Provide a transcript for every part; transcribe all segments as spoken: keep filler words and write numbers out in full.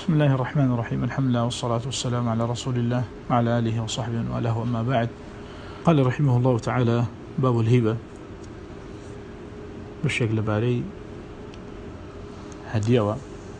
بسم الله الرحمن الرحيم. الحمد لله والصلاة والسلام على رسول الله وعلى آله وصحبه وآله. أما بعد، قال رحمه الله تعالى: باب الهبة. بالشكل باري هديوة.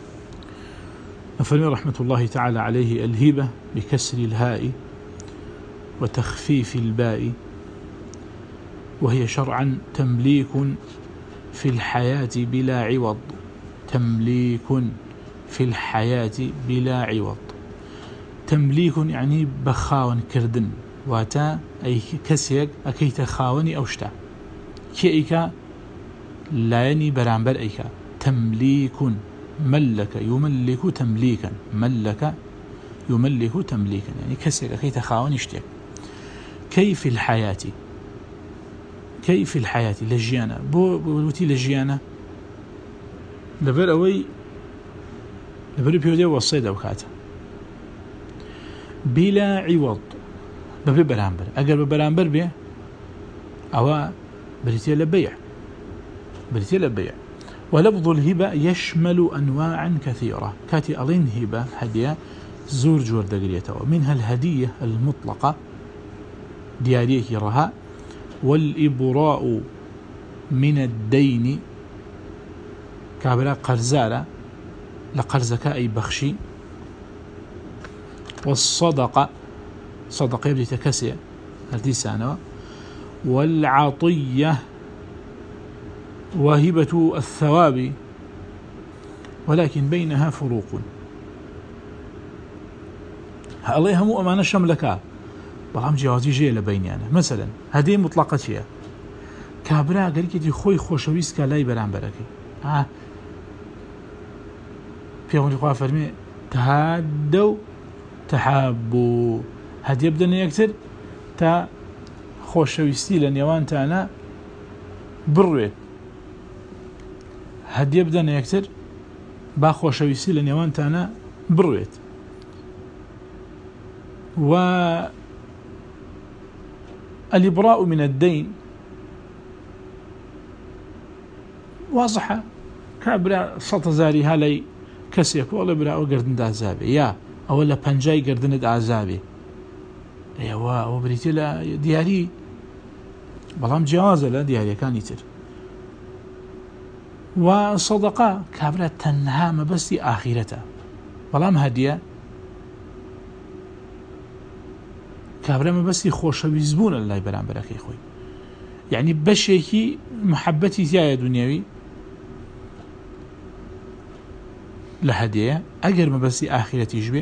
فرمي رحمة الله تعالى عليه: الهبة بكسر الهاء وتخفيف الباء، وهي شرعا تمليك في الحياة بلا عوض. تمليك في الحياة بلا عوض. تمليك يعني بخاون كردن، واتا أي كسيك أكيت خاوني أوشتا كيئك لا يعني برامبر أيك. تمليك ملك يملك تمليكا، ملك يملك تمليكا، يعني كسيك أكيت خاوني اشتك. كيف الحياة؟ كيف الحياة لجيانا بو بوتي لجيانا لبر أوي لبر بيودي وصيد أوكاته بلا عوض، ببي برامبر. أجر ببرامبر بيه أو بريتي لبيع، بريتي لبيع. ولفظ الهبة يشمل أنواعا كثيرة. كاتي ألين هبة هدية زور جور دقريته، ومنها الهدية المطلقة دياريه رها، والإبراء من الدين كابلا قرزارة لقرزك أي بخشي، والصدقة صدقة يبدي تكسي هذه سنة، والعطية وهبة الثواب، ولكن بينها فروق. الله مو أمانة شملكا بلام جوازي جي لبينيانا. مثلا هذه مطلقة شيء كابرا قال كي خوي خوشويس كلاي برام بركي ها بيقول لك فرمي تهادوا تحابوا. هذه يبدأ يكتر تا خوشويستي لنيوان تانا بروي. هذه يبدأ يكتر با خوشويستي لنيوان تانا برويت. و الإبراء من الدين واضحة. كابرا سطزاري هالي كسيك والله براء وقردن دا عذابي، يا أولا بانجاي قردن دا عذابي، ايوا وبريتي لا دياري بلام جوازة لا دياري كان يتر. وصدقاء كابرا تنها مبستي آخرته، بلام هدية كابرا مبستي خوشوي زبون الله برام بركي خوي، يعني بشيكي محبتي تيايا دنيوي لهدية. أجر مبستي آخرتي جبه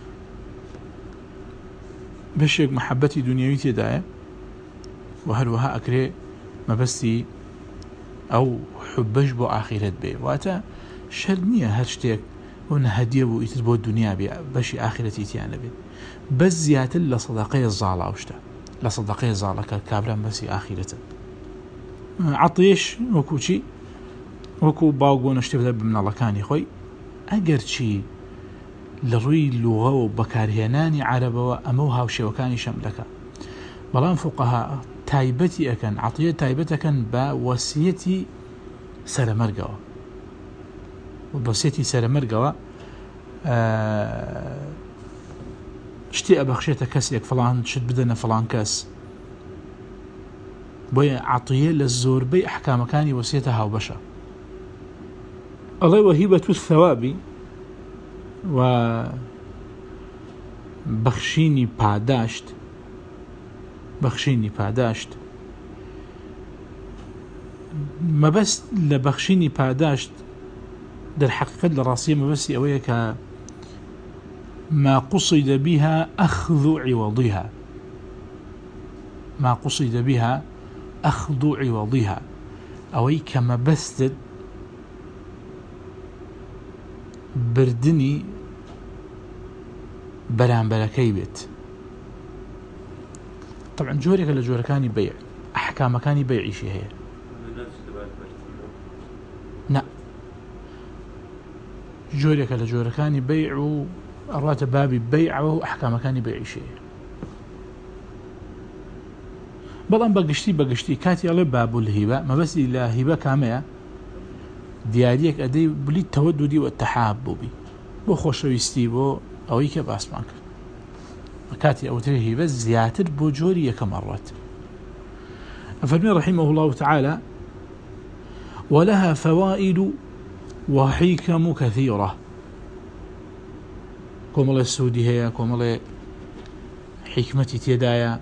بشيك محبتي دنيوي تدايا، وهروها أكري مبستي أو حبش بو آخرت بي. واتا شرنية هرشتك وانا هدية بو يتبو الدنيا بي بشي آخرتي تيانا بي، بس زيادة لصدقية الزالة أوشتا لصدقية الزالة كابرا بس آخرته. عطيش وكو شي وكو باوغو نشتفد من الله كاني خوي أجر شي لروي اللغة وبكارهناني عربة وأموها وشيوكاني شملكا. بلان فقهاء تايبتي أكن عطية تايبتي أكن بوسيتي سرمرقوة، وبوسيتي سرمرقوة أه شتي أبخشيت كسيك فلان شد بدنا فلان كاس بويا عطية للزور بي أحكام كاني وسيتها وبشا. الله وهبة الثواب وبخشيني باداشت. بخشيني باداشت ما بس لبخشيني باداشت در حقيقة لراسية ما بس أويك ما قصد بها أخذ عوضها، ما قصد بها أخذ عوضها، أوي كما بستد بردني بران بركي بيت. طبعا جورك لجوركاني بيع، أحكام كاني بيعي شيء هي لا جورك لجوركاني بيع أرات بابي بيع وأحكام كاني بيعي شيء. بلان بقشتي بقشتي كاتي الله باب الهبة ما بس إلا هبة كامية دياريك أدي بلي التودد والتحاب بي بۆ خۆشەویستی بۆ ئەوەی کە باسمان کرد کاتی ئەوترێ هیبە زیاتر بۆ جۆری یەکەم ئەڕات. أفرمي رحمه الله تعالى: ولها فوائد وحكم كثيرة. كومل السودي هي كومل حكمتي تيدايا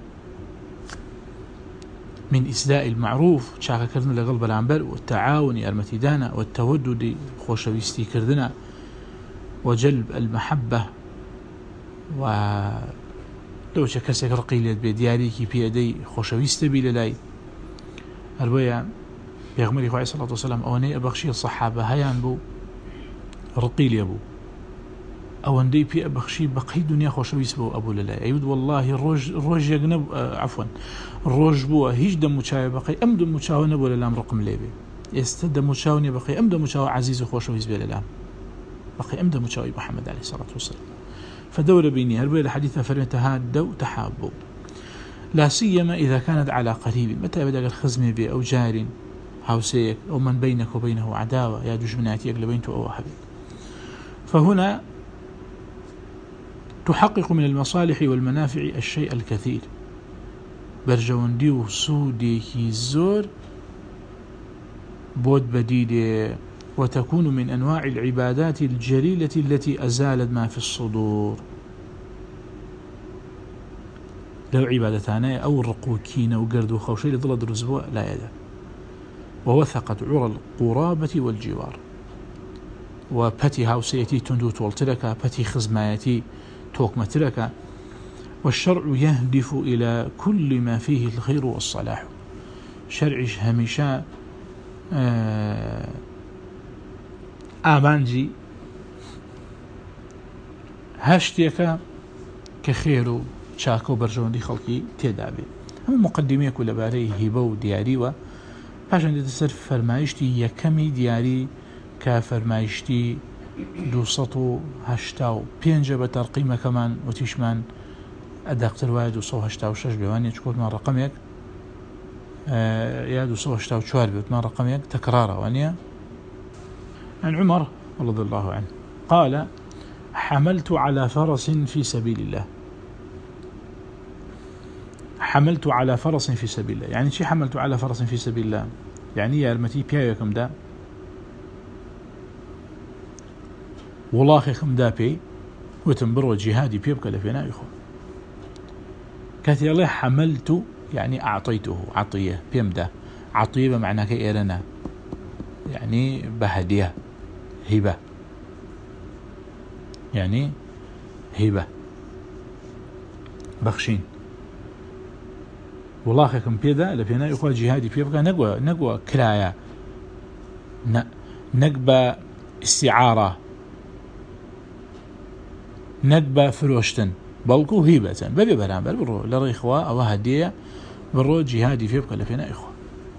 من إسداء المعروف شاكا كردنا لغلب العنبر والتعاون أرمتدانا والتودد خوشويستي كردنا وجلب المحبة و لو شكسك رقيلت بدياريكي بيدي خوشويست بيللاي هەروەیە پێغمبەری خوا صلی الله علیه و سلم ئەوەنەی ئەبەخشی سەحابە هەیان بوو ڕقی لێ بوو ئەوەندەی پێ ئەبەخشی بەقەی دنیا خۆشەویست بوو ئەبوو لەلای ئەیود واللهی ڕۆژێک نەبوو عەفوەن ڕۆژ بووە هیچ دەموچاوێ بەقەی ئەم دەموچاوە نەبوو لەلام ڕقم لێ بێ. ئێستا دەموچاو نیە بەقەی ئەم دەموچاوە عەزیز و خۆشەویست بێ لەلام بەقەی ئەم دەموچاوی محەممەد عەلەیهی سەڵات وسەلام. فدور بيني هربوا الحديث فرمت تهادوا تحابوا لا سيما إذا كانت على قريب. متى بدأ الخزم بي أو جار هاوسيك أو من بينك وبينه عداوة يا دجمناتيك لبينته أو حبيب. فهنا تحقق من المصالح والمنافع الشيء الكثير. برجوندي وسودي كي زور بود بديدة وتكون من أنواع العبادات الجليلة التي أزالت ما في الصدور. لو عبادتانا أو الرقوكين وقرد وخوشي لظل درزبوا لا يدا ووثقت عرى القرابة والجوار. وبتي هاوسيتي تندو تولتلك بتي خزمايتي توكمتلك. والشرع يهدف إلى كل ما فيه الخير والصلاح. شرعش هميشا آه ئامانجی هەشتێکە کە خێر و چاکە و بەرژەوەندی خەڵکی تێدا بێ. ئەمە مقدمەیەک و لەبارەی هیبە و دیاریوە. پاشان دێتە سەر فەرمایشتی یەکەمی دیاری کە فەرمایشتی دووسەد و هەشتا و پێنجە بە تەرقیمەکەمان وتیشمان ئەدەقتر وایە دووسەد و هەشتا و شەش بێوانێ چکۆتمان ڕقەمێک یا دووسەد و هەشتا و چوار بێتمان ڕقەمێک تەکرارە وانە. عن عمر رضي الله عنه قال: حملت على فرس في سبيل الله. حملت على فرس في سبيل الله يعني شي حملت على فرس في سبيل الله يعني يا المتي بياكم دا ولاخكم دا بي وتنبروا جهادي بيبك لفينا إخوة كاتي الله حملت يعني أعطيته عطية بيمدا عطية بمعنى كإيرنا يعني بهدية هبة يعني هبة بخشين ولاخكم بيدا لفينا إخوة جهادي بيبقى نقوى نقوى كرايا نقبى استعارة نقبى فروشتن بلقو هبة ببي برامبر برو لري إخوة أو هدية برو جهادي بيبقى لفينا إخوة.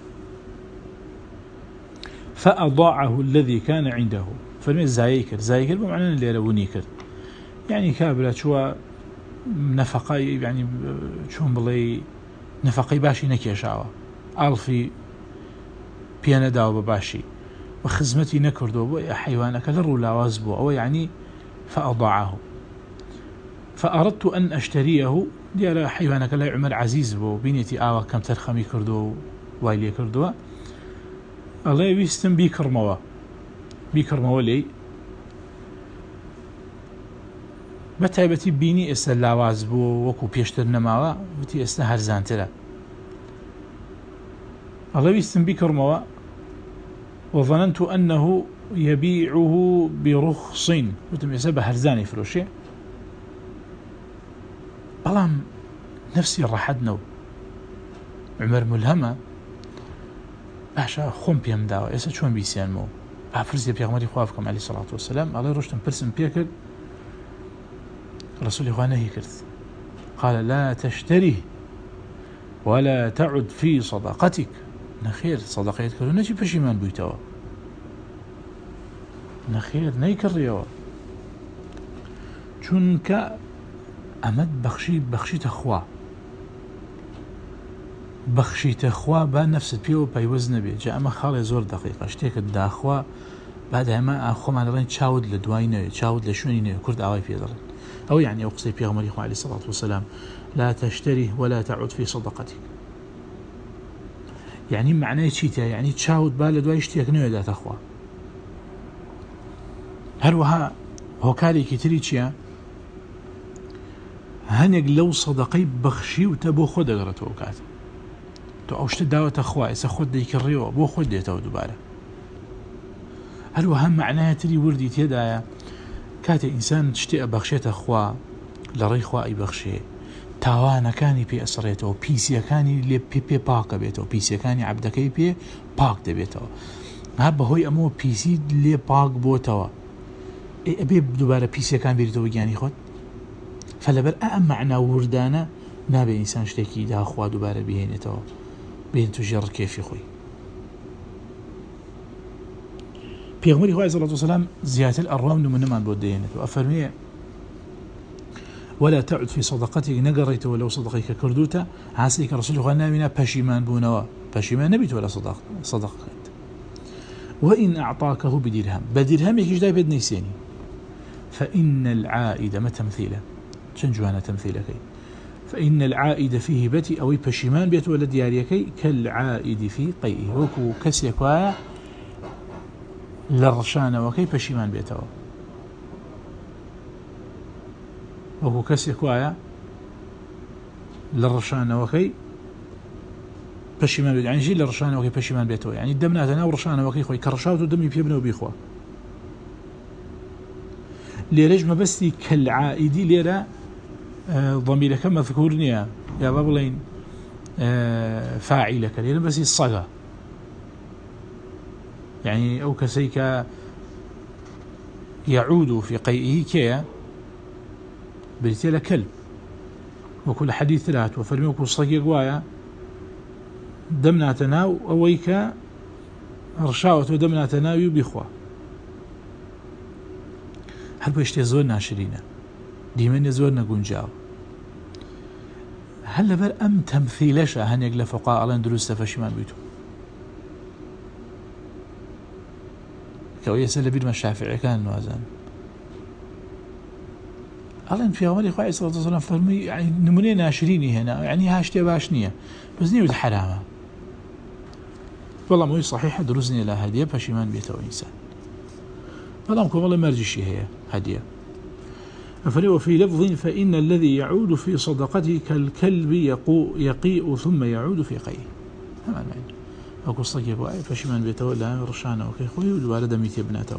فأضاعه الذي كان عنده. فرمي زايكر زايكر بمعنى اللي رونيكر يعني كابلة شو نفقي يعني شو بلي نفقي باشي نكيشاوة ألفي بيانا داو بباشي وخزمتي نكردو حيوانك لرو لاوازبو أو يعني فأضاعه. فأردت أن أشتريه ديال حيوانك لا عمر عزيز بو بينيتي آوا كم ترخمي كردو وايلي كردو الله يويستن بيكرموا بيكرموا لي بتايبتي بيني استا لاواز بو وكو بيشتر نماوا وتي استا هرزانترا الله يويستن بيكرموا وظننت أنه يبيعه برخص وتم يسبه هرزاني فروشي بلام نفسي راحدنا عمر ملهمة باشا خۆم پێم داوە ئێستا چۆن بیسیانمەوە ئافرزیە پێغمبەری خوا بکەم عەلەیهی سەڵات وەسەلام ئەڵێ ڕۆشتم پرسم پێ کرد ڕەسوولی خوا نەهی کرد قال لا تشتريه ولا تعد في صداقتك نەخێر سەدەقەیەت کردو نەچی پەشیمان بوویتەوە نەخێر نەیکڕیەوە چونکە ئەمەت بەخشی بەخشیتە خوا بەخشیتە خوا با نەفست پێوە پەیوەست نەبێت. جا ئەمە خاڵێ زۆر دەقیقە شتێکت داخوا بعد ما خۆمان دەڵێن چاود لە دوای نەوێت چاود لە شوێنی نەوێت کورد ئاوای پێ دەڵێن ئەو یعنی ئەو قسەی پێغەمبەری خوا عەلەیهی سەڵات وسەلام لا تشتري ولا تعد في صدقتك يعني معناه چیتە يعني چاود با لە دوای شتێک نەوێت داتەخوا هەروەها هۆکارێکی تری چییە هەنێک لەو سەدەقەی بەخشی و تە بۆ خۆ دەگەڕێتەوە کاتە تۆ ئەو شتە داوەتە خوا ئێستا خۆت دەیکڕێەوە بۆ خۆت دێتەوە دووبارە هەروەها معنای تری وردی تێدایە کاتێ ئینسان شتێ ئەبەخشێتە خوا لە ڕێی خوا ئەیبەخشێ تاوانەکانی پێ ئەسڕێتەوە پیسیەکانی لێ پێ پێ پاکە بێتەوە پیسیەکانی عەبدەکەی پێ پاک دەبێتەوە ها بەهۆی ئەمەوە پیسی لێ پاک بۆتەوە ئەبێ دووبارە پیسیەکان بێتەوە گیانی خۆت فلەبەر ئەم معنە وردانە نابێ ئینسان شتێکی داخوا دووبارە بهێنێتەوە بێن تووشی ڕکێفی خۆی پێغەمبەری خوا عەلەیهی سەڵات وسەلام زیاتر ئەڕام نمونەمان بۆ دەهێنێتەوە ئەفەرمێ ولا تعد في صدقتك نقريت ولو صدقك كردوتا عاسيك رسول الله نامنا بشيمان بونوا بشيمان نبيت ولا صدق صدقت وإن أعطاكه بدرهم بدرهم يكيش داي بدني سيني فإن العائد ما تمثيله شنجوانا تمثيلك فإن العائد في هبتي أو بشيمان بيت ولا دياريكي كالعائد في قيئه وكو كسيكوايا للرشانة وكي بشيمان بيتوا وهو كسيك وايا للرشانة وكي بشيمان بيتوا يعني جي للرشانة وكي بشيمان بيتوا يعني دمناتنا ورشانة وكي خوي كرشاوتو دمي بيبنوا بيخوا ليرج ما بستي كالعائدي ليرا آه ضميرك مذكورني يا بابلين آه فاعلك ليرا بس الصغى يعني أو كسيك يعود في قيئه كيا بريتيلا كلب وكل حديث ثلاث وفرمي وكل صديق وايا دمنا تناو أويك رشاوة ودمنا تناو بخوا هل بيشتي زورنا شرينا ديمن زورنا قنجاو هل لبر أم تمثيلش هن يقل فقاء الله دروس فشمان بيتو كويس اللي بيد ما الشافعي كان نوازان الله في غمري خواهي صلى الله عليه وسلم فرمي يعني نموني ناشريني هنا يعني هاشتي باشنية بس نيود حرامة والله موي صحيحة دروزني لا هدية فشيمان بيته إنسان والله مكم والله مرجشي هي هدية وفي لفظ فإن الذي يعود في صدقته كالكلب يقيء ثم يعود في قيه همان معنى أكو صديق واي فشيمان بيته لا رشانه وكي خوي ودوار دميتي ابناته.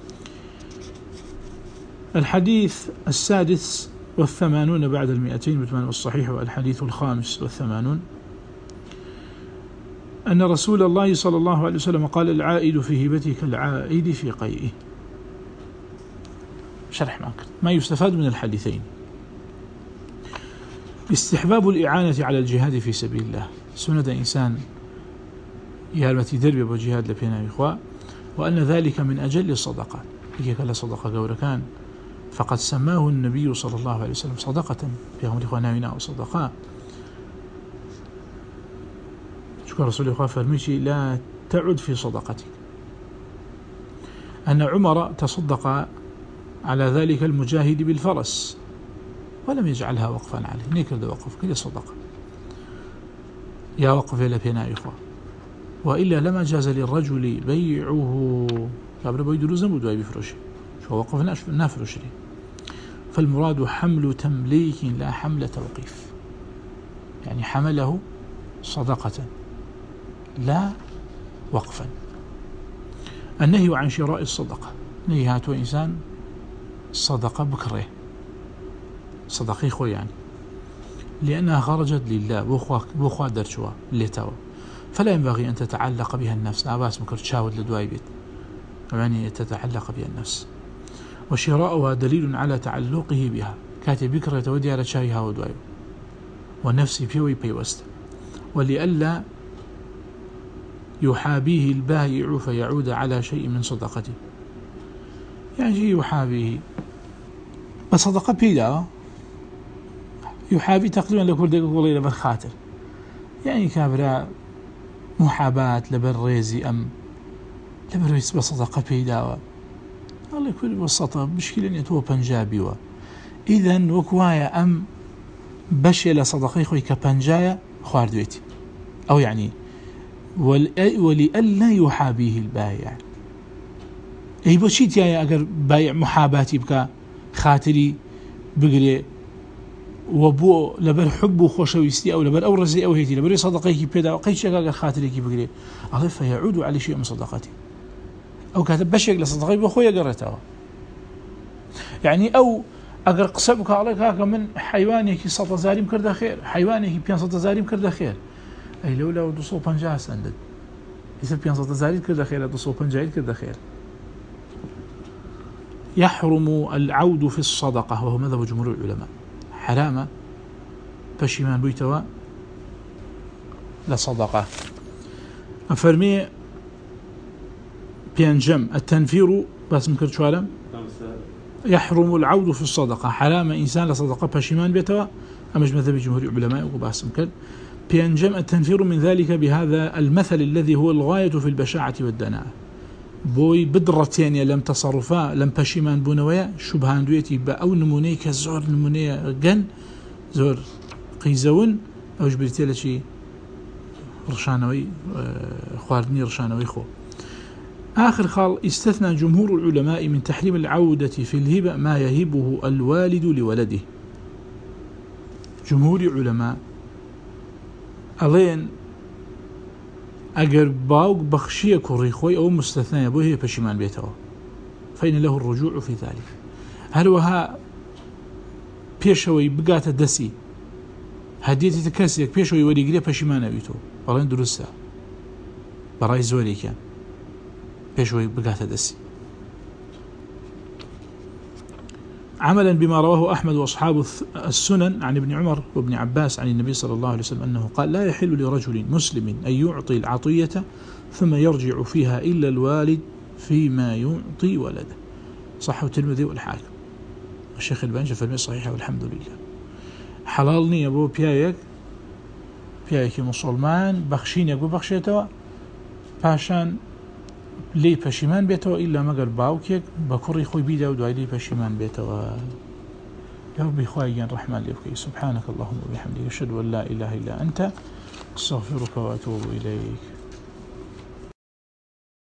الحديث السادس والثمانون بعد المئتين بثمان والصحيح والحديث الخامس والثمانون أن رسول الله صلى الله عليه وسلم قال العائد في هبته كالعائد في قيئه. شرح معك ما يستفاد من الحديثين: استحباب الإعانة على الجهاد في سبيل الله، سنة إنسان يالمتي دربي بجهاد لبينا إخوة، وأن ذلك من أجل الصدقة هي كلا صدقة قوركان، فقد سماه النبي صلى الله عليه وسلم صدقة في غمر إخواننا أو صدقاء. شكرا رسول الله فرميشي لا تعد في صدقتك. أن عمر تصدق على ذلك المجاهد بالفرس ولم يجعلها وقفا عليه، نيكل وقف كل صدقة يا وقف إلى بينا إخوة، وإلا لما جاز للرجل بيعه قبل بيدلو زنبو بفرشه شو وقف نافرش لي. فالمراد حمل تمليك لا حمل توقيف، يعني حمله صدقة لا وقفا. النهي عن شراء الصدقة، نهيهاتو إنسان صدقة بكره صدقي خو يعني لأنها خرجت لله بوخوا درشوا لتوا، فلا ينبغي أن تتعلق بها النفس. أباس مكر تشاود لدواي بيت يعني تتعلق بها النفس، وشراؤها دليل على تعلقه بها، كاتب بكرة تودي على شايها ودواي والنفس بيوي بيوست، ولئلا يحابيه البائع فيعود على شيء من صدقته، يعني يحابيه بصدقة بيدا يحابي تقريبا لكل دقيقة والله لبر خاطر، يعني كابرا محاباة لبر ريزي أم لەبەرەوەی بە سەدەقە پێی داوە ئەڵێ کوری بەسەتە مشکلە نیە تۆ پەنجابیوە ئیدەن وەک وایە ئەم بەشێ لە سەدەقەی خۆی کە پەنجایە خواردوێتی ئەو یعنی ولئلا يحابيه البائع ئەی بۆچی تایە ئەگەر بایع محاباتی بکە خاتری بگرێ و بۆ لەبەر حب و خۆشەویستی ئەو لەبەر ئەو ڕزی ئەو هێتی لەبەر سەدەقەیەکی پێدا و قەیچێک ئەگەر خاترێکی بگرێ ئەڵێ فەیعود عليه شيء من صدقته ئەو کاتە بەشێک لە سەدەقەی بۆ خۆی ئەگەڕێتەوە یعنی ئەو ئەگەر قسە بکە ئەڵێ کاکە من حیوانێکی سەد هەزاریم کردە خێر حیوانێکی پێنج هەزاریم کردە خێر ئەی لەولا دووسە و پەنجا سەندت ئیتر پێنج هەزاریت کردە خێر دووسە و پەنجایت کردە خێر. يحرم العود في الصدقة وهو مذهب جمهور العلماء حرام پشیمان بوویتەوە لە صدقة. أفرمي بينجم التنفير بس مكر شوالم يحرم العود في الصدقة حرام إنسان لصدقة پشیمان بيتوا أمش مذهب جمهور العلماء وباس مكر بينجم التنفير من ذلك بهذا المثل الذي هو الغاية في البشاعة والدناءة بوي بدرتين لم تصرفا لم پشیمان بونويا شبهان دويتي بأو نموني كزور نموني جن زور قيزون أو جبرتي لشي رشانوي خواردني رشانوي خو. آخر خال استثنى جمهور العلماء من تحريم العودة في الهبة ما يهبه الوالد لولده. جمهور علماء ألين أجر باوك بخشية كوريخوي أو مستثنى به بشمان بيته فإن له الرجوع في ذلك. هل وها بيشوي بقات الدسي هديتي تكسيك بيشوي وريقري بشمان بيته والله درسها براي زوري كان بيشوي بقات الدسي عملا بما رواه أحمد وأصحاب السنن عن ابن عمر وابن عباس عن النبي صلى الله عليه وسلم أنه قال لا يحل لرجل مسلم أن يعطي العطية ثم يرجع فيها إلا الوالد فيما يعطي ولده. صحه الترمذي والحاكم. الشيخ الباني في الصحيحة والحمد لله. حلالني أبو بيايك بيايك مسلمان بخشينك ببخشيته باشان لي پشیمان بێتەوە إلا مەگەر باوکێک بە کوڕی خۆی بیدا و دوای لێی پەشیمان بێتەوە. یا ربی خوای گیان ڕەحمان لێ بکەی. سبحانك اللهم وبحمدك أشهد أن لا إله إلا أنت أستغفرك وأتوب إليك.